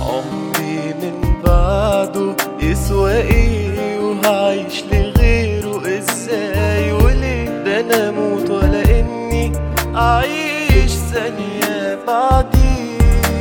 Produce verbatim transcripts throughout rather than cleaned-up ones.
عمري من بعده يسوى ايه؟ وهعيش لغيره ازاي وليه؟ ده انا اموت ولا اني اعيش ثانية بعديه.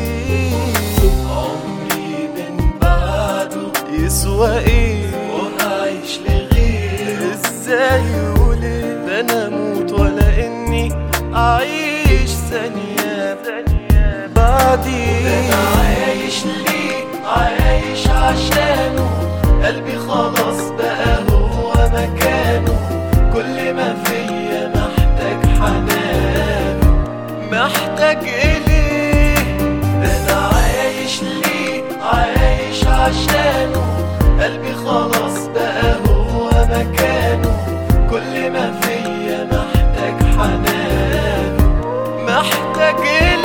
عمري من بعده يسوى ايه؟ وهعيش لغيره ازاي وليه؟ ده انا اموت ولا اني اعيش ثانية بعديه. ده انا عايش ليه؟ عايش عشانه، قلبي خلاص بقى هو مكانه، كل ما فيا محتاج حنانه، محتاج إليه. ده أنا عايش ليه؟ عايش عشانه، قلبي خلاص بقى هو مكانه، كل ما فيا محتاج حنانه، محتاج إليه.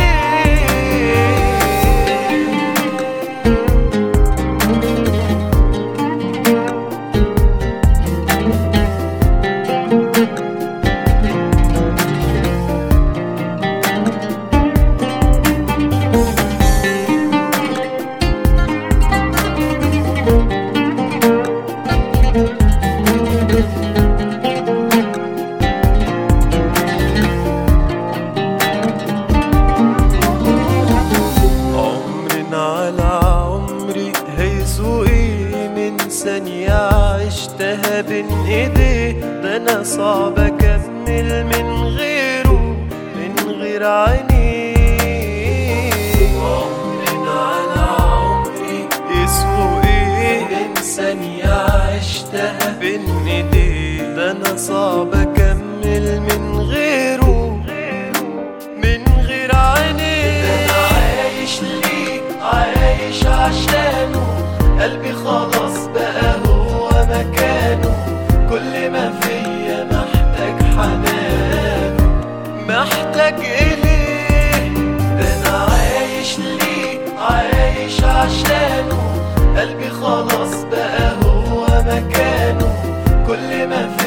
ثانية عشتها بين ايديه، ده انا صعب اكمل من غيره، من غير عينيه. عمرنا على عمري يسوى ايه؟ من ثانية عشتها بين ايديه، ده انا صعب اكمل من غيره، من غير عينيه. ده انا عايش ليه؟ عايش عشانه، قلبي خلاص بقى هو مكانه، كل ما فيا محتاج حنانه، محتاج إليه. ده أنا عايش ليه؟ عايش عشانه، قلبي خلاص بقى هو مكانه، كل ما فيا